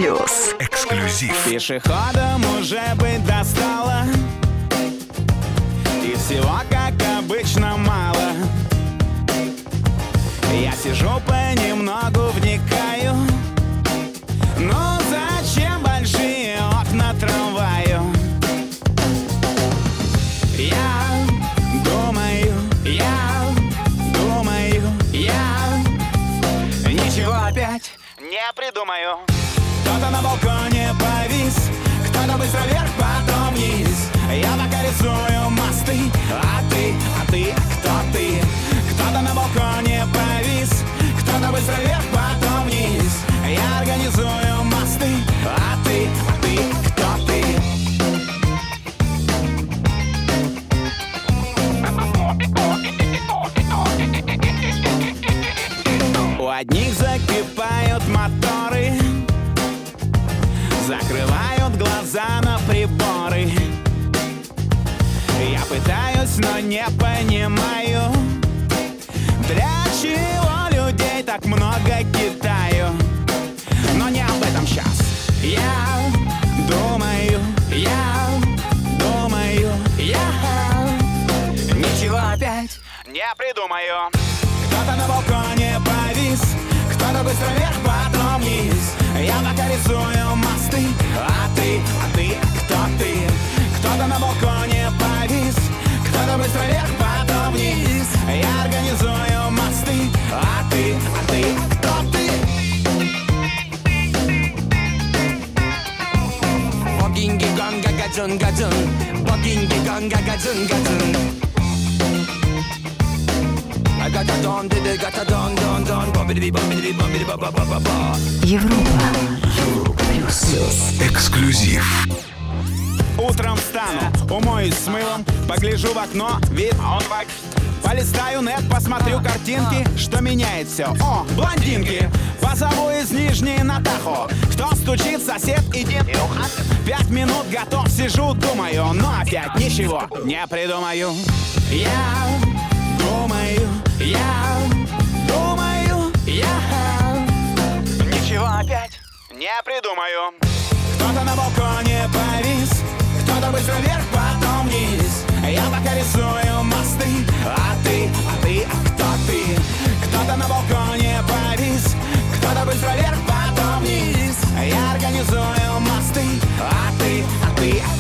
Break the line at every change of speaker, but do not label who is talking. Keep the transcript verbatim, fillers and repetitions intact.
плюс.
Эксклюзив.
Пешеходам уже быть достало, и всего, как обычно, мало. Я сижу понемногу, вникаю. Ну зачем большие окна трамваю? Я думаю, я думаю, я ничего опять не придумаю. Кто-то на балконе повис, кто-то быстро вверх, потом вниз. Я пока рисую мосты, а ты, а ты, кто ты? Кто-то на балконе повис, кто-то быстро вверх, потом вниз. Я организую мосты, а ты, а ты, кто ты? У одних закипают моторы, закрывают глаза на приборы. Я пытаюсь, но не понимаю, для чего людей так много Китаю. Но не об этом сейчас. Я думаю, я думаю, я ничего опять не придумаю. Кто-то на балконе повис, кто-то быстро вверх, потом вниз. Я пока рисую мосты, а ты, а ты, кто ты? Кто-то на балконе повис, кто-то быстро вверх, потом вниз. Я организую мосты, а ты, а ты, кто ты? Богинги гонга гаджун гаджун, богинги гонга гаджун гаджун.
Европа плюс.
Эксклюзив.
Утром встану, умоюсь с мылом, погляжу в окно, вид, он бак. Полистаю нет, посмотрю картинки, что меняет все. О, блондинки! Позову из Нижней на Тахо. Кто стучит, сосед, иди. Пять минут готов, сижу, думаю, но опять ничего не придумаю. Я думаю, я думаю, я ничего опять не придумаю. Кто-то на балконе повис, кто-то быстро вверх, потом вниз. Я пока рисую мосты, а ты, а ты, а кто ты? Кто-то на балконе повис, кто-то быстро вверх, потом вниз. Я организую мосты, а ты, а ты,